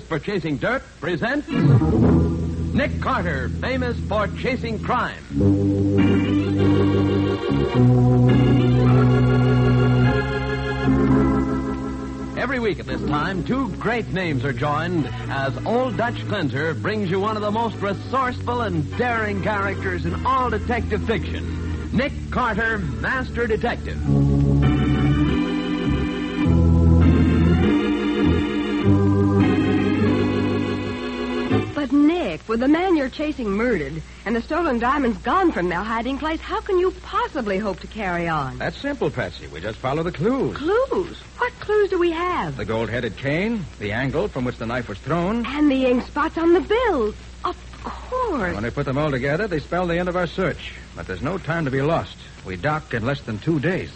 for chasing dirt, presents Nick Carter, famous for chasing crime. Every week at this time, two great names are joined as Old Dutch Cleanser brings you one of the most resourceful and daring characters in all detective fiction, Nick Carter, Master Detective. But, Nick, with the man you're chasing murdered and the stolen diamonds gone from their hiding place, how can you possibly hope to carry on? That's simple, Patsy. We just follow the clues. Clues? What clues do we have? The gold-headed cane, the angle from which the knife was thrown. And the ink spots on the bill. Of course. When we put them all together, they spell the end of our search. But there's no time to be lost. We dock in less than 2 days.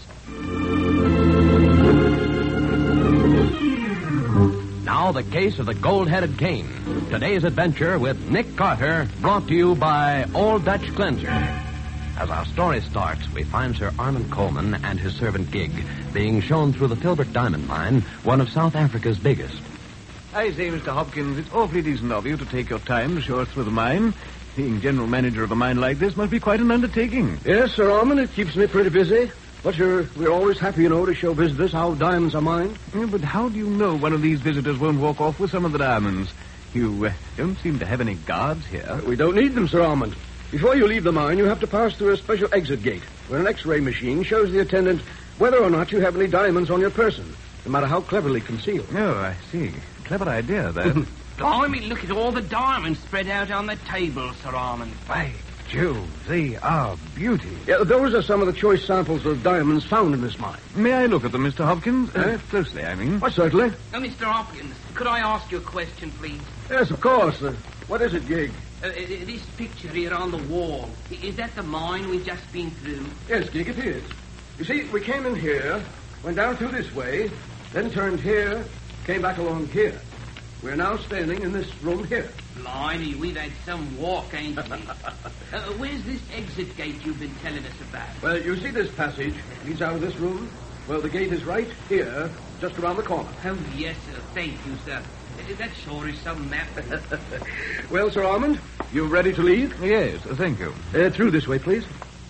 Now, the case of the gold-headed cane. Today's adventure with Nick Carter, brought to you by Old Dutch Cleanser. As our story starts, we find Sir Armand Coleman and his servant Gig being shown through the Filbert Diamond Mine, one of South Africa's biggest. I say, Mr. Hopkins, it's awfully decent of you to take your time to show us through the mine. Being general manager of a mine like this must be quite an undertaking. Yes, Sir Armand, it keeps me pretty busy. But we're always happy, to show visitors how diamonds are mined. Yeah, but how do you know one of these visitors won't walk off with some of the diamonds? You don't seem to have any guards here. We don't need them, Sir Armand. Before you leave the mine, you have to pass through a special exit gate, where an X-ray machine shows the attendant whether or not you have any diamonds on your person, no matter how cleverly concealed. Oh, I see. Clever idea, that. Blimey, look at all the diamonds spread out on the table, Sir Armand. By Jove, they are beauty. Yeah, those are some of the choice samples of diamonds found in this mine. May I look at them, Mr. Hopkins? Closely, I mean. Why, certainly. Oh, Mr. Hopkins, could I ask you a question, please? Yes, of course. What is it, Gig? This picture here on the wall, is that the mine we've just been through? Yes, Gig, it is. You see, we came in here, went down through this way, then turned here, came back along here. We're now standing in this room here. Blimey, we've had some walk, ain't we? Where's this exit gate you've been telling us about? Well, you see this passage leads out of this room? Well, the gate is right here, just around the corner. Oh, yes, sir. Thank you, sir. That sure is some map. Well, Sir Armand, you ready to leave? Yes, thank you. Through this way, please.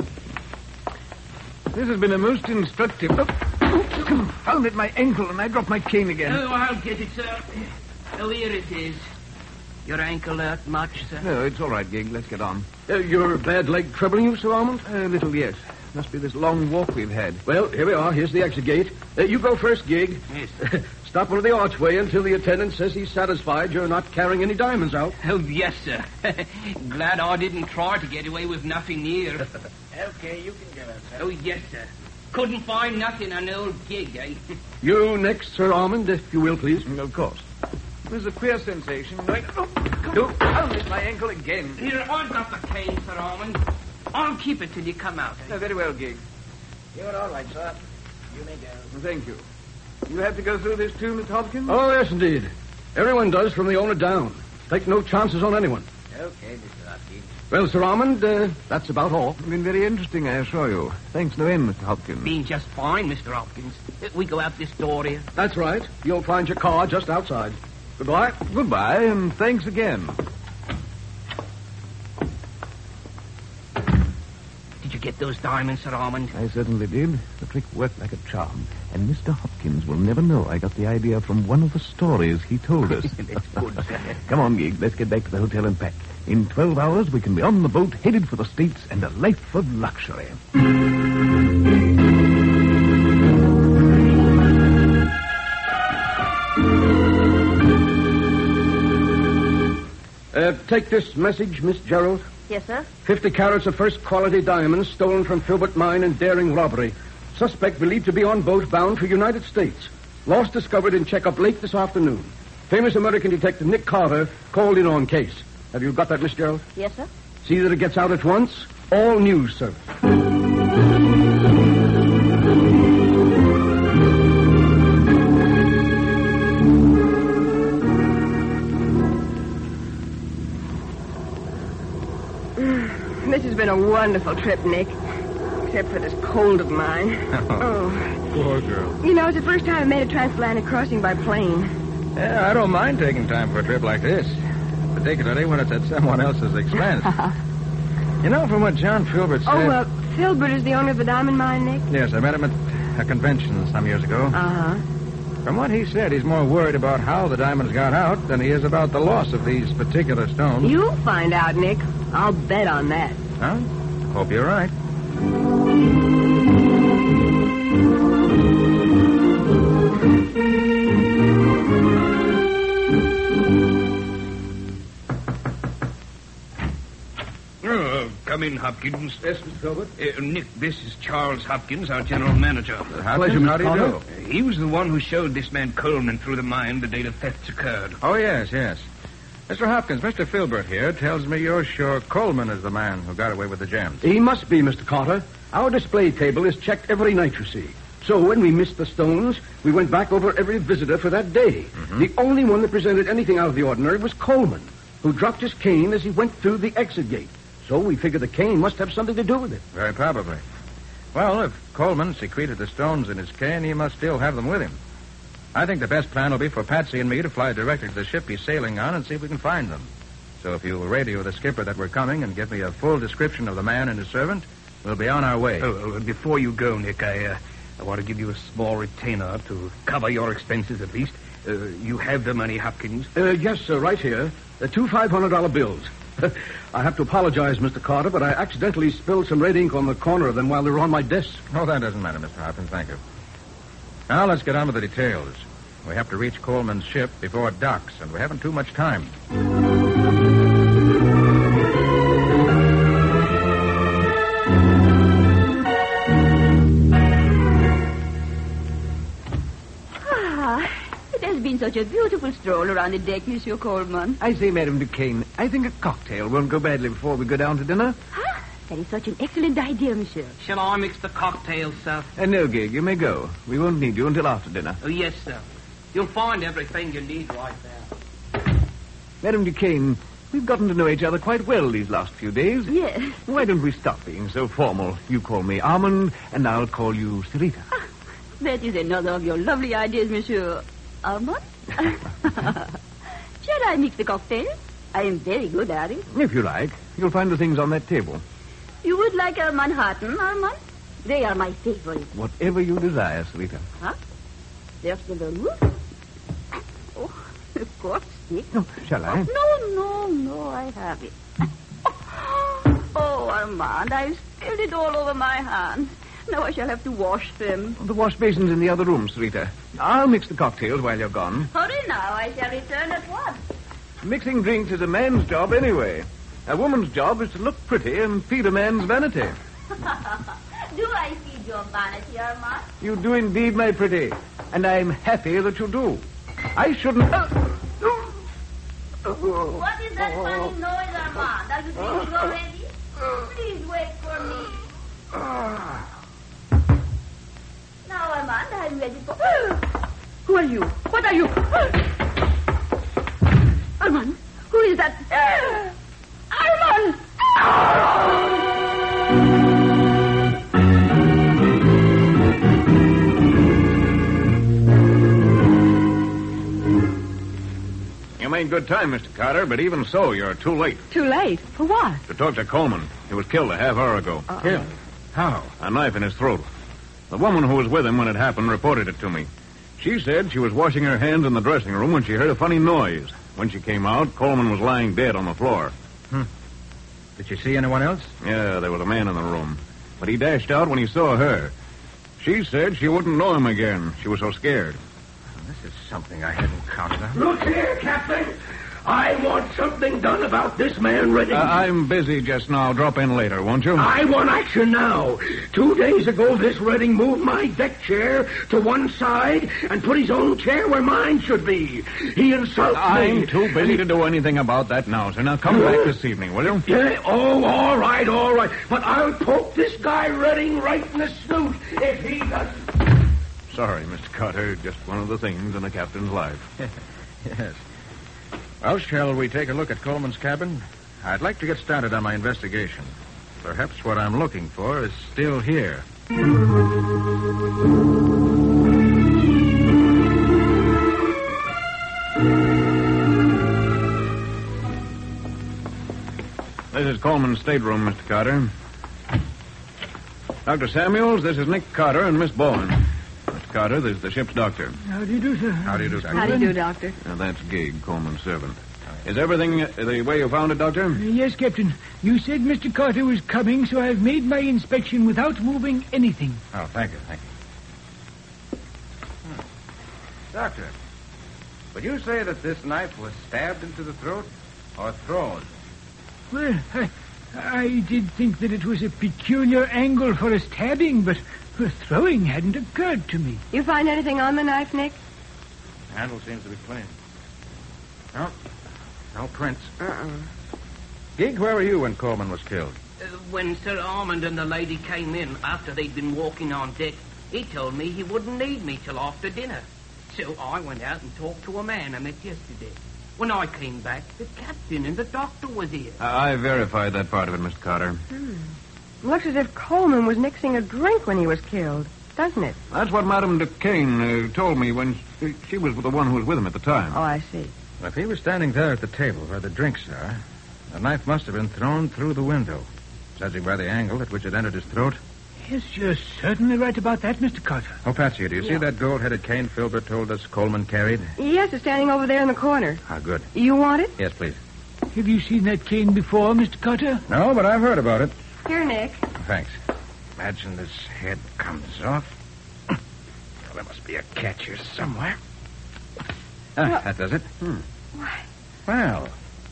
This has been a most instructive... Oh, confound it, my ankle, and I dropped my cane again. Oh, I'll get it, sir. Oh, here it is. Your ankle hurt much, sir? No, it's all right, Gig. Let's get on. Your bad leg troubling you, Sir Armand? A little, yes. Must be this long walk we've had. Well, here we are. Here's the exit gate. You go first, Gig. Yes. Stop under the archway until the attendant says he's satisfied you're not carrying any diamonds out. Oh, yes, sir. Glad I didn't try to get away with nothing here. Okay, you can get us, sir. Oh, yes, sir. Couldn't find nothing on old Gig, eh? You next, Sir Armand, if you will, please. Of course. There's a queer sensation. It's my ankle again. Here, I've got the cane, Sir Armand. I'll keep it till you come out. Oh, very well, Gig. You're all right, sir. You may go. Thank you. You have to go through this too, Mr. Hopkins? Oh, yes, indeed. Everyone does from the owner down. Take no chances on anyone. Okay, Mr. Hopkins. Well, Sir Armand, that's about all. Been very interesting, I assure you. Thanks no end, Mr. Hopkins. Been just fine, Mr. Hopkins. We go out this door here. That's right. You'll find your car just outside. Goodbye. Goodbye, and thanks again. Did you get those diamonds, Sir Armand? I certainly did. The trick worked like a charm. And Mr. Hopkins will never know I got the idea from one of the stories he told us. That's good, sir. Come on, Gig. Let's get back to the hotel and pack. In 12 hours, we can be on the boat, headed for the States, and a life of luxury. Take this message, Miss Gerald. Yes, sir? 50 carats of first-quality diamonds stolen from Filbert Mine in daring robbery. Suspect believed to be on boat bound for United States. Loss discovered in checkup late this afternoon. Famous American detective Nick Carter called in on case. Have you got that, Miss Gerald? Yes, sir? See that it gets out at once. All news service. This has been a wonderful trip, Nick. Except for this cold of mine. Oh. Poor girl. You know, it's the first time I made a transatlantic crossing by plane. Yeah, I don't mind taking time for a trip like this, particularly when it's at someone else's expense. You know, from what John Filbert said... Filbert is the owner of the diamond mine, Nick? Yes, I met him at a convention some years ago. Uh-huh. From what he said, he's more worried about how the diamonds got out than he is about the loss of these particular stones. You'll find out, Nick. I'll bet on that. Huh? Hope you're right. Come in, Hopkins. Yes, Mr. Filbert? Nick, this is Charles Hopkins, our general manager. Pleasure, how do you do? He was the one who showed this man Coleman through the mine the day the thefts occurred. Oh, yes. Mr. Hopkins, Mr. Filbert here tells me you're sure Coleman is the man who got away with the gems. He must be, Mr. Carter. Our display table is checked every night, you see. So when we missed the stones, we went back over every visitor for that day. Mm-hmm. The only one that presented anything out of the ordinary was Coleman, who dropped his cane as he went through the exit gate. So we figured the cane must have something to do with it. Very probably. Well, if Coleman secreted the stones in his cane, he must still have them with him. I think the best plan will be for Patsy and me to fly directly to the ship he's sailing on and see if we can find them. So if you'll radio the skipper that we're coming and give me a full description of the man and his servant, we'll be on our way. Before you go, Nick, I want to give you a small retainer to cover your expenses at least. You have the money, Hopkins? Yes, sir, right here. Two $500 bills. I have to apologize, Mr. Carter, but I accidentally spilled some red ink on the corner of them while they were on my desk. Oh, that doesn't matter, Mr. Hopkins. Thank you. Now, let's get on with the details. We have to reach Coleman's ship before it docks, and we haven't too much time. It has been such a beautiful stroll around the deck, Monsieur Coleman. I say, Madame Duquesne, I think a cocktail won't go badly before we go down to dinner. Ah, that is such an excellent idea, Monsieur. Shall I mix the cocktails, sir? No, Gig, you may go. We won't need you until after dinner. Oh, yes, sir. You'll find everything you need right there. Madame Duquesne, we've gotten to know each other quite well these last few days. Yes. Why don't we stop being so formal? You call me Armand, and I'll call you Sarita. Ah, that is another of your lovely ideas, Monsieur. Armand? Shall I mix the cocktail? I am very good at it. If you like. You'll find the things on that table. You would like a Manhattan, Armand? They are my favorite. Whatever you desire, Sarita. Huh? There's the vermouth. Oh, of course, Nick. Oh, shall I? No, I have it. Oh, Armand, I've spilled it all over my hands. Now I shall have to wash them. The wash basin's in the other room, Sarita. I'll mix the cocktails while you're gone. Hurry now, I shall return at once. Mixing drinks is a man's job anyway. A woman's job is to look pretty and feed a man's vanity. Do I feed your vanity, Armand? You do indeed, my pretty. And I'm happy that you do. I shouldn't... What is that funny noise, Armand? Are you drinking already? Please wait for me. Now, Armand, I'm ready for... Who are you? What are you? Armand, who is that? Armand! You made good time, Mr. Carter, but even so, you're too late. Too late? For what? To talk to Coleman. He was killed a half hour ago. Killed? How? A knife in his throat. The woman who was with him when it happened reported it to me. She said she was washing her hands in the dressing room when she heard a funny noise. When she came out, Coleman was lying dead on the floor. Did you see anyone else? Yeah, there was a man in the room. But he dashed out when he saw her. She said she wouldn't know him again. She was so scared. This is something I hadn't counted on. Look here, Captain. I want something done about this man Redding. I'm busy just now. Drop in later, won't you? I want action now. 2 days ago, this Redding moved my deck chair to one side and put his own chair where mine should be. He insulted me. I'm too busy to do anything about that now, sir. Now come back this evening, will you? Yeah, all right. But I'll poke this guy Redding right in the snoot if he doesn't. Sorry, Mr. Carter. Just one of the things in a captain's life. Yes. Well, shall we take a look at Coleman's cabin? I'd like to get started on my investigation. Perhaps what I'm looking for is still here. This is Coleman's stateroom, Mr. Carter. Dr. Samuels, this is Nick Carter and Miss Bowen. Mr. Carter, this is the ship's doctor. How do you do, sir? How do you do, Doctor? How do you do, Doctor? Now, that's Gig, Coleman's servant. Is everything the way you found it, Doctor? Yes, Captain. You said Mr. Carter was coming, so I've made my inspection without moving anything. Oh, thank you. Doctor, would you say that this knife was stabbed into the throat or thrown? Well, I did think that it was a peculiar angle for a stabbing, but throwing hadn't occurred to me. You find anything on the knife, Nick? The handle seems to be clean. No. No prints. Gig, where were you when Coleman was killed? When Sir Armand and the lady came in after they'd been walking on deck, he told me he wouldn't need me till after dinner. So I went out and talked to a man I met yesterday. When I came back, the captain and the doctor was here. I verified that part of it, Mr. Carter. Looks as if Coleman was mixing a drink when he was killed, doesn't it? That's what Madame Duquesne told me when she was the one who was with him at the time. Oh, I see. Well, if he was standing there at the table where the drinks are, the knife must have been thrown through the window, judging by the angle at which it entered his throat. Yes, you're certainly right about that, Mr. Carter. Oh, Patsy, do you see that gold-headed cane Filbert told us Coleman carried? Yes, it's standing over there in the corner. Ah, good. You want it? Yes, please. Have you seen that cane before, Mr. Carter? No, but I've heard about it. Here, Nick. Thanks. Imagine this head comes off. Well, there must be a catch here somewhere. That does it. Why? Well,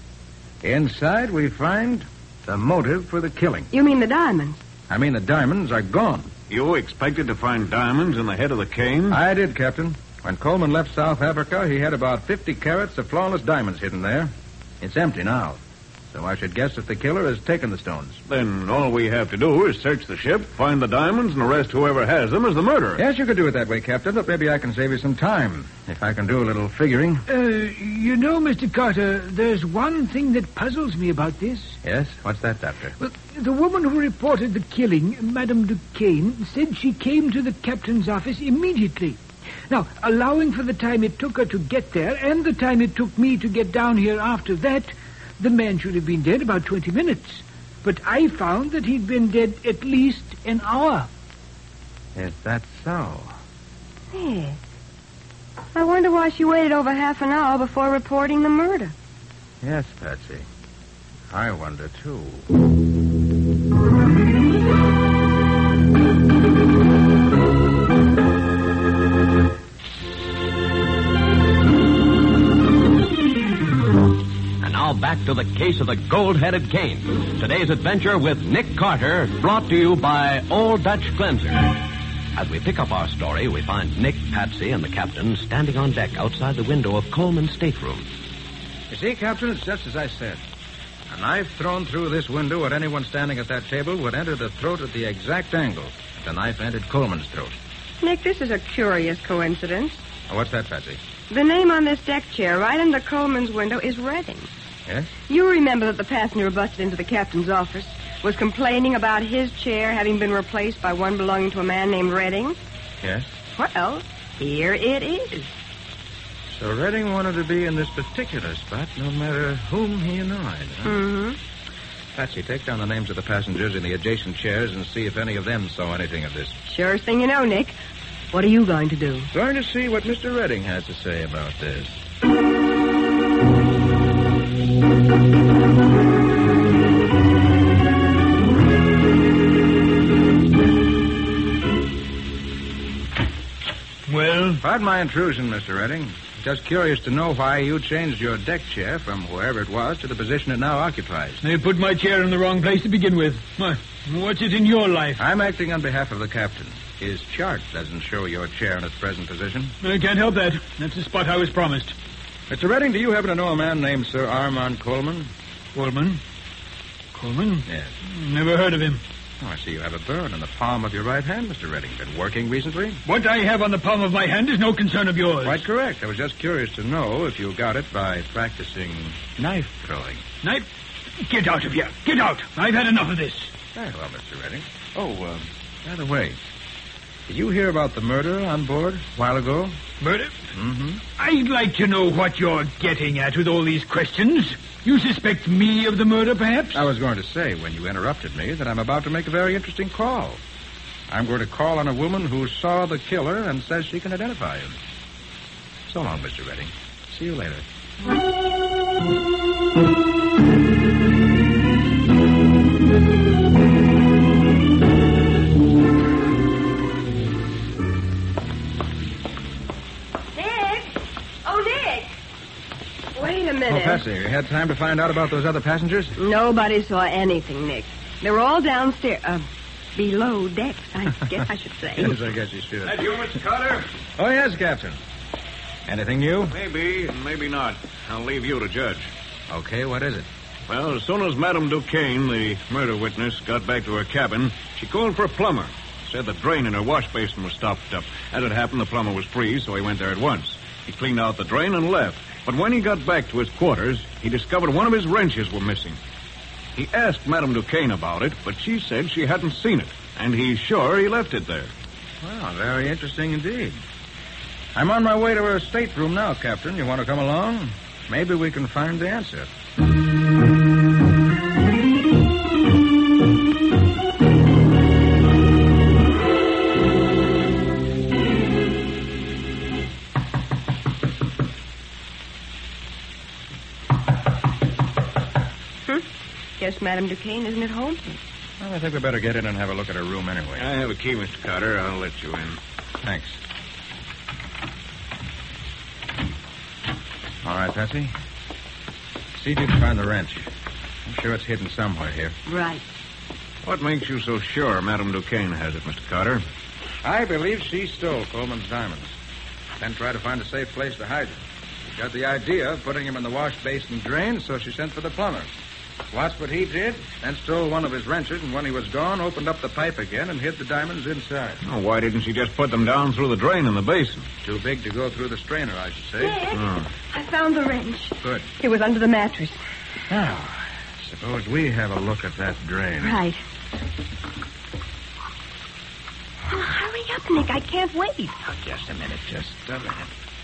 inside we find the motive for the killing. You mean the diamonds? I mean, the diamonds are gone. You expected to find diamonds in the head of the cane? I did, Captain. When Coleman left South Africa, he had about 50 carats of flawless diamonds hidden there. It's empty now. So I should guess that the killer has taken the stones. Then all we have to do is search the ship, find the diamonds, and arrest whoever has them as the murderer. Yes, you could do it that way, Captain, but maybe I can save you some time. If I can do a little figuring. You know, Mr. Carter, there's one thing that puzzles me about this. Yes? What's that, Doctor? Well, the woman who reported the killing, Madame Duquesne, said she came to the captain's office immediately. Now, allowing for the time it took her to get there and the time it took me to get down here after that, the man should have been dead about 20 minutes. But I found that he'd been dead at least an hour. Is that so? Nick. I wonder why she waited over half an hour before reporting the murder. Yes, Patsy. I wonder, too. Back to the case of the gold-headed cane. Today's adventure with Nick Carter, brought to you by Old Dutch Cleanser. As we pick up our story, we find Nick, Patsy, and the captain standing on deck outside the window of Coleman's stateroom. You see, Captain, it's just as I said. A knife thrown through this window at anyone standing at that table would enter the throat at the exact angle that the knife entered Coleman's throat. Nick, this is a curious coincidence. Oh, what's that, Patsy? The name on this deck chair right under Coleman's window is Redding. Yes? You remember that the passenger who busted into the captain's office was complaining about his chair having been replaced by one belonging to a man named Redding? Yes. Well, here it is. So Redding wanted to be in this particular spot no matter whom he annoyed, huh? Mm-hmm. Patsy, take down the names of the passengers in the adjacent chairs and see if any of them saw anything of this. Surest thing you know, Nick. What are you going to do? Going to see what Mr. Redding has to say about this. Well? Pardon my intrusion, Mr. Redding. Just curious to know why you changed your deck chair from wherever it was to the position it now occupies. They put my chair in the wrong place to begin with. What's it in your life? I'm acting on behalf of the captain. His chart doesn't show your chair in its present position. I can't help that. That's the spot I was promised. Mr. Redding, do you happen to know a man named Sir Armand Coleman? Coleman? Coleman? Yes. Never heard of him. Oh, I see you have a burn on the palm of your right hand, Mr. Redding. Been working recently? What I have on the palm of my hand is no concern of yours. Quite correct. I was just curious to know if you got it by practicing knife throwing. Knife? Get out of here. Get out. I've had enough of this. Very well, Mr. Redding. Oh, by the way, did you hear about the murder on board a while ago? Murder? Mm-hmm. I'd like to know what you're getting at with all these questions. You suspect me of the murder, perhaps? I was going to say, when you interrupted me, that I'm about to make a very interesting call. I'm going to call on a woman who saw the killer and says she can identify him. So long, Mr. Redding. See you later. Wait a minute. Oh, Patsy, you had time to find out about those other passengers? Nobody saw anything, Nick. They were all downstairs. Below decks, I guess I should say. Yes, I guess you should. That you, Mr. Carter? Oh, yes, Captain. Anything new? Maybe, and maybe not. I'll leave you to judge. Okay, what is it? Well, as soon as Madame Duquesne, the murder witness, got back to her cabin, she called for a plumber. Said the drain in her wash basin was stopped up. As it happened, the plumber was free, so he went there at once. He cleaned out the drain and left. But when he got back to his quarters, he discovered one of his wrenches were missing. He asked Madame Duquesne about it, but she said she hadn't seen it, and he's sure he left it there. Well, very interesting indeed. I'm on my way to her stateroom now, Captain. You want to come along? Maybe we can find the answer. Guess Madame Duquesne isn't at home. Well, I think we better get in and have a look at her room anyway. I have a key, Mr. Carter. I'll let you in. Thanks. All right, Patsy. See if you can find the wrench. I'm sure it's hidden somewhere here. Right. What makes you so sure Madame Duquesne has it, Mr. Carter? I believe she stole Coleman's diamonds. Then tried to find a safe place to hide them. She got the idea of putting him in the wash basin drain, so she sent for the plumber. Watched what he did, then stole one of his wrenches, and when he was gone, opened up the pipe again and hid the diamonds inside. Oh, why didn't she just put them down through the drain in the basin? Too big to go through the strainer, I should say. Dad, Oh. I found the wrench. Good. It was under the mattress. Now, suppose we have a look at that drain. Right. Oh, hurry up, Nick. I can't wait. Oh, just a minute, just a minute.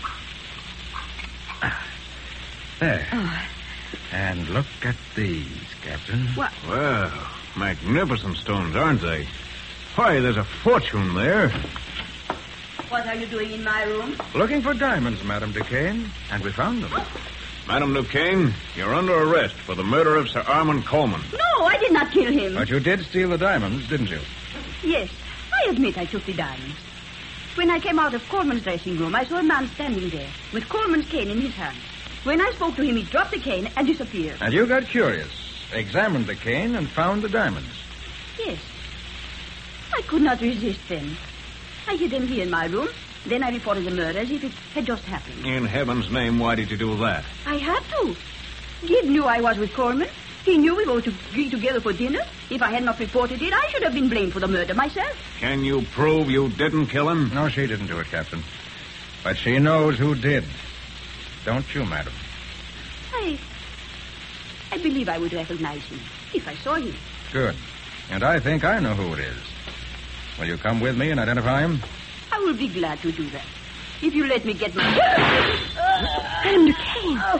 There. Oh. And look at these, Captain. What? Well, magnificent stones, aren't they? Why, there's a fortune there. What are you doing in my room? Looking for diamonds, Madame Duquesne, and we found them. Madame Duquesne, you're under arrest for the murder of Sir Armand Coleman. No, I did not kill him. But you did steal the diamonds, didn't you? Yes, I admit I took the diamonds. When I came out of Coleman's dressing room, I saw a man standing there with Coleman's cane in his hand. When I spoke to him, he dropped the cane and disappeared. And you got curious, examined the cane, and found the diamonds. Yes. I could not resist then. I hid them here in my room. Then I reported the murder as if it had just happened. In heaven's name, why did you do that? I had to. Gid knew I was with Coleman. He knew we were to be together for dinner. If I had not reported it, I should have been blamed for the murder myself. Can you prove you didn't kill him? No, she didn't do it, Captain. But she knows who did. Don't you, madam? I believe I would recognize him if I saw him. Good. And I think I know who it is. Will you come with me and identify him? I will be glad to do that. If you let me get my... Madame Duquesne. Oh,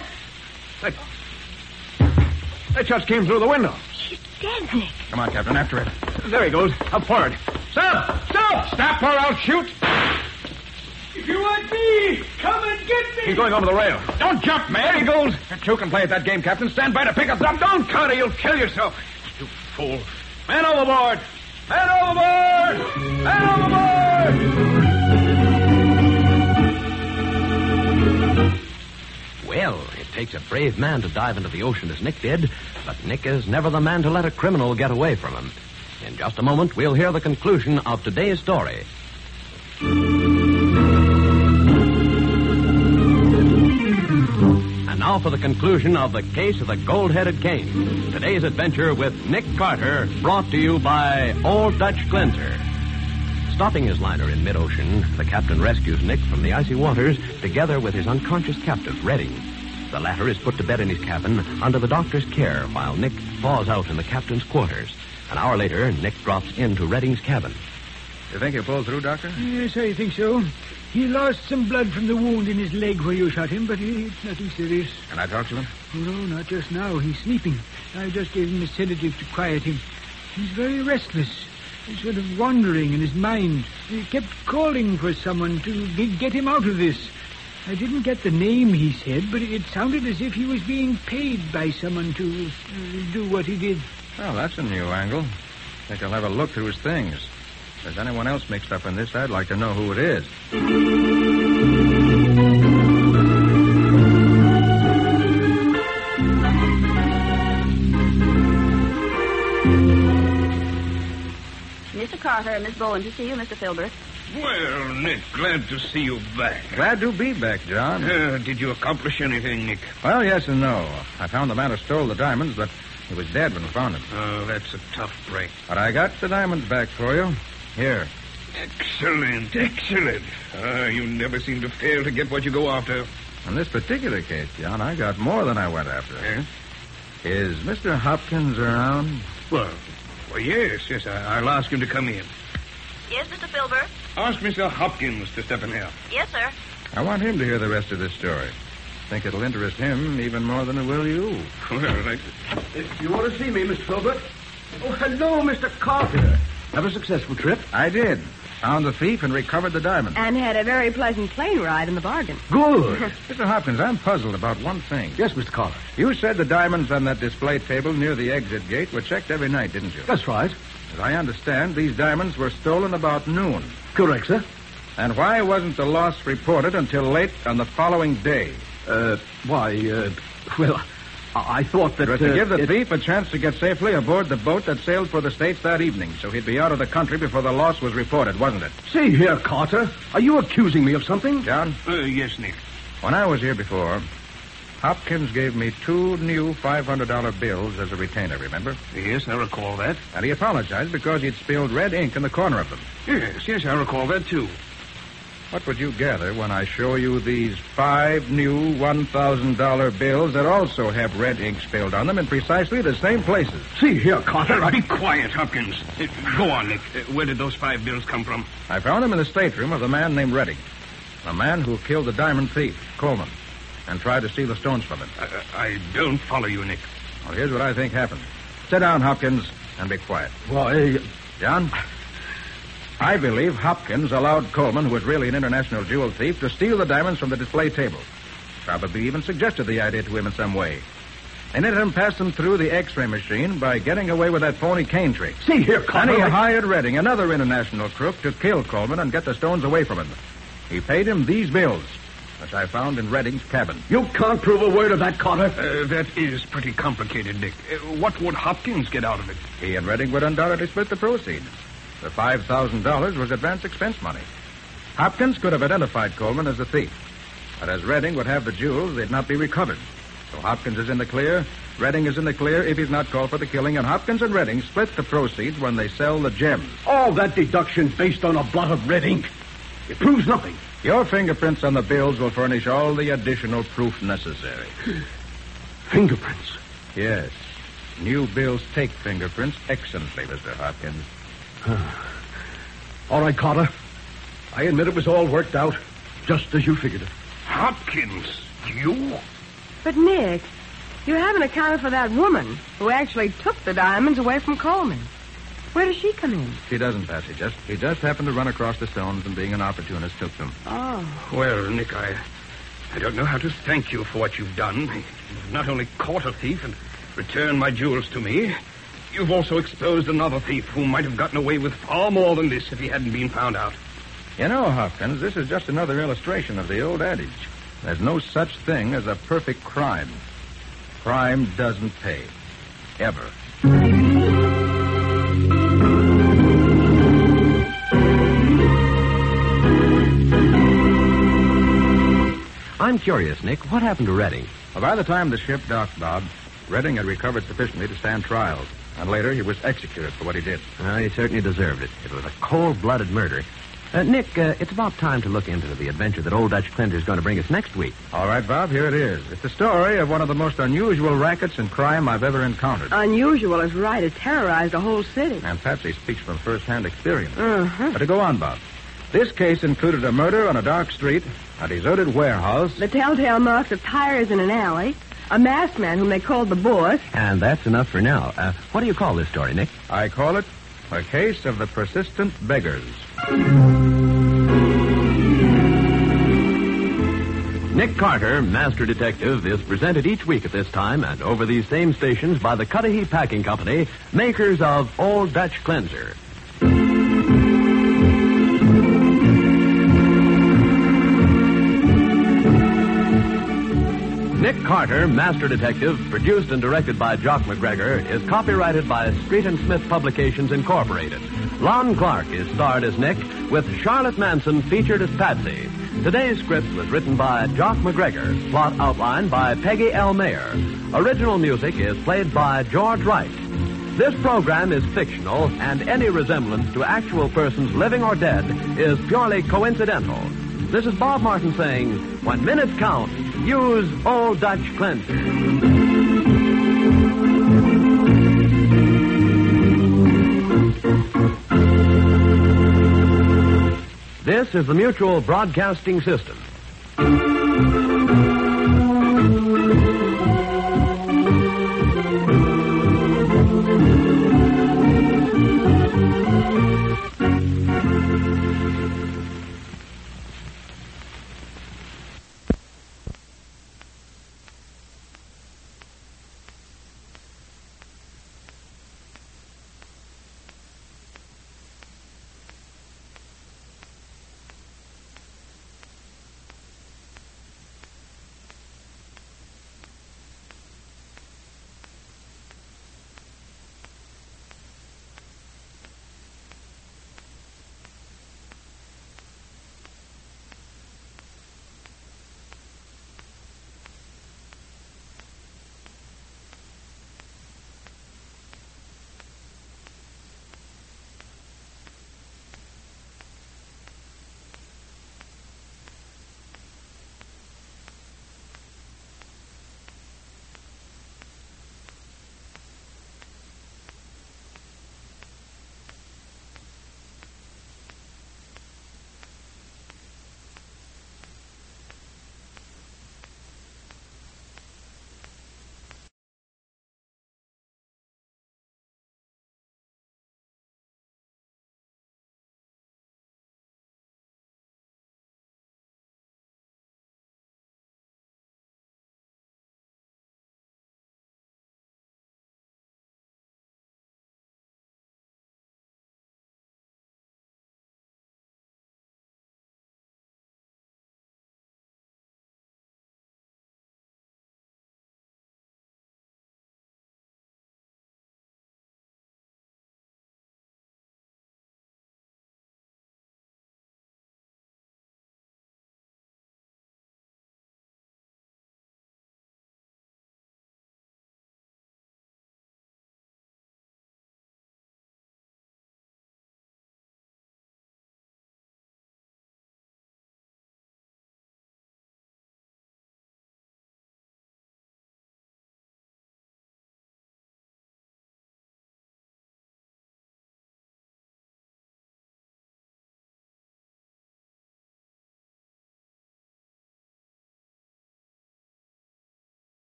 That just came through the window. She's dead, Nick. Come on, Captain, after it. There he goes, up for it. Stop! Stop! Stop or I'll shoot! If you want me, come and get me. He's going over the rail. Don't jump, man! There he goes! You two can play at that game, Captain. Stand by to pick us up. Don't, Carter, you'll kill yourself. You fool. Man overboard! Man overboard! Man overboard! Well, it takes a brave man to dive into the ocean as Nick did, but Nick is never the man to let a criminal get away from him. In just a moment, we'll hear the conclusion of today's story. And now for the conclusion of the case of the gold-headed cane. Today's adventure with Nick Carter, brought to you by Old Dutch Cleanser. Stopping his liner in mid-ocean, the captain rescues Nick from the icy waters together with his unconscious captive, Redding. The latter is put to bed in his cabin under the doctor's care while Nick thaws out in the captain's quarters. An hour later, Nick drops into Redding's cabin. You think he'll pull through, Doctor? Yes, I think so. He lost some blood from the wound in his leg where you shot him, but it's nothing serious. Can I talk to him? Oh, no, not just now. He's sleeping. I just gave him a sedative to quiet him. He's very restless. He's sort of wandering in his mind. He kept calling for someone to get him out of this. I didn't get the name he said, but it sounded as if he was being paid by someone to do what he did. Well, that's a new angle. I think I'll have a look through his things. If there's anyone else mixed up in this, I'd like to know who it is. Mr. Carter and Miss Bowen to see you, Mr. Filbert. Well, Nick, glad to see you back. Glad to be back, John. Did you accomplish anything, Nick? Well, yes and no. I found the man who stole the diamonds, but he was dead when we found him. Oh, that's a tough break. But I got the diamonds back for you. Here. Excellent, excellent. You never seem to fail to get what you go after. In this particular case, John, I got more than I went after. Eh? Is Mr. Hopkins around? Well, yes. I'll ask him to come in. Yes, Mr. Filbert? Ask Mr. Hopkins to step in here. Yes, sir. I want him to hear the rest of this story. Think it'll interest him even more than it will you. Well, You want to see me, Mr. Filbert? Oh, hello, Mr. Carter. Have a successful trip? I did. Found the thief and recovered the diamonds. And had a very pleasant plane ride in the bargain. Good. Mr. Hopkins, I'm puzzled about one thing. Yes, Mr. Carter. You said the diamonds on that display table near the exit gate were checked every night, didn't you? That's right. As I understand, these diamonds were stolen about noon. Correct, sir. And why wasn't the loss reported until late on the following day? Well, I thought that... To give the thief a chance to get safely aboard the boat that sailed for the States that evening, so he'd be out of the country before the loss was reported, wasn't it? See here, Carter. Are you accusing me of something? John? Yes, Nick. When I was here before, Hopkins gave me 2 new $500 bills as a retainer, remember? Yes, I recall that. And he apologized because he'd spilled red ink in the corner of them. Yes, I recall that, too. What would you gather when I show you these 5 new $1,000 bills that also have red ink spilled on them in precisely the same places? See here, Carter. Be quiet, Hopkins. Go on, Nick. Where did those 5 bills come from? I found them in the stateroom of the man named Redding. The man who killed the diamond thief, Coleman, and tried to steal the stones from him. I don't follow you, Nick. Well, here's what I think happened. Sit down, Hopkins, and be quiet. Why, John? I believe Hopkins allowed Coleman, who was really an international jewel thief, to steal the diamonds from the display table. Probably even suggested the idea to him in some way. And let him pass them through the X-ray machine by getting away with that phony cane trick. see here, Carter. And he hired Redding, another international crook, to kill Coleman and get the stones away from him. He paid him these bills, which I found in Redding's cabin. You can't prove a word of that, Carter. That is pretty complicated, Nick. What would Hopkins get out of it? He and Redding would undoubtedly split the proceeds. The $5,000 was advance expense money. Hopkins could have identified Coleman as the thief. But as Redding would have the jewels, they'd not be recovered. So Hopkins is in the clear. Redding is in the clear if he's not called for the killing. And Hopkins and Redding split the proceeds when they sell the gems. All that deduction based on a blot of red ink. It proves nothing. Your fingerprints on the bills will furnish all the additional proof necessary. Fingerprints? Yes. New bills take fingerprints excellently, Mr. Hopkins. All right, Carter. I admit it was all worked out, just as you figured it. Hopkins? You? But, Nick, you haven't accounted for that woman who actually took the diamonds away from Coleman. Where does she come in? She doesn't, Patsy. He just happened to run across the stones and, being an opportunist, took them. Oh. Well, Nick, I don't know how to thank you for what you've done. You've not only caught a thief and returned my jewels to me, you've also exposed another thief who might have gotten away with far more than this if he hadn't been found out. You know, Hopkins, this is just another illustration of the old adage. There's no such thing as a perfect crime. Crime doesn't pay. Ever. I'm curious, Nick. What happened to Redding? Well, by the time the ship docked, Bob, Redding had recovered sufficiently to stand trial. And later, he was executed for what he did. Well, he certainly deserved it. It was a cold-blooded murder. Nick, it's about time to look into the adventure that Old Dutch Cleanser's going to bring us next week. All right, Bob, here it is. It's the story of one of the most unusual rackets and crime I've ever encountered. Unusual is right. It terrorized the whole city. And Patsy speaks from first-hand experience. Uh-huh. But to go on, Bob, This case included a murder on a dark street, a deserted warehouse. The telltale marks of tires in an alley, a masked man whom they called the boss. And that's enough for now. What do you call this story, Nick? I call it a case of the persistent beggars. Nick Carter, Master Detective, is presented each week at this time and over these same stations by the Cudahy Packing Company, makers of Old Dutch Cleanser. Nick Carter, Master Detective, produced and directed by Jock McGregor, is copyrighted by Street and Smith Publications, Incorporated. Lon Clark is starred as Nick, with Charlotte Manson featured as Patsy. Today's script was written by Jock McGregor, plot outlined by Peggy L. Mayer. Original music is played by George Wright. This program is fictional, and any resemblance to actual persons living or dead is purely coincidental. This is Bob Martin saying, when minutes count, use Old Dutch Cleanser. This is the Mutual Broadcasting System.